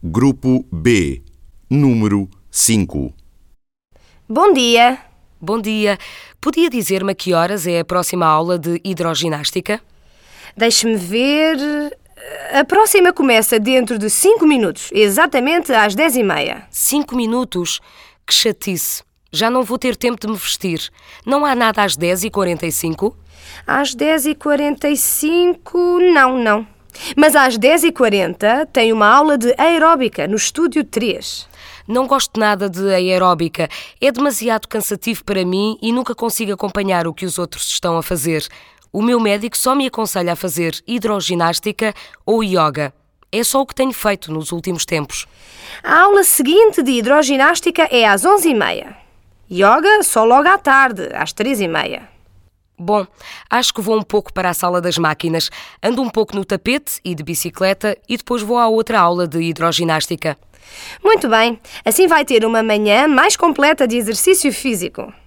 Grupo B, número 5. Bom dia. Bom dia. Podia dizer-me a que horas é a próxima aula de hidroginástica? Deixe-me ver. A próxima começa dentro de 5 minutos, exatamente às 10h30. 5 minutos? Que chatice. Já não vou ter tempo de me vestir. Não há nada às 10h45? Às 10h45, não. Mas às 10h40 tem uma aula de aeróbica no estúdio 3. Não gosto nada de aeróbica. É demasiado cansativo para mim e nunca consigo acompanhar o que os outros estão a fazer. O meu médico só me aconselha a fazer hidroginástica ou yoga. É só o que tenho feito nos últimos tempos. A aula seguinte de hidroginástica é às 11h30. Yoga só logo à tarde, às 3h30. Bom, acho que vou um pouco para a sala das máquinas. Ando um pouco no tapete e de bicicleta e depois vou à outra aula de hidroginástica. Muito bem, assim vai ter uma manhã mais completa de exercício físico.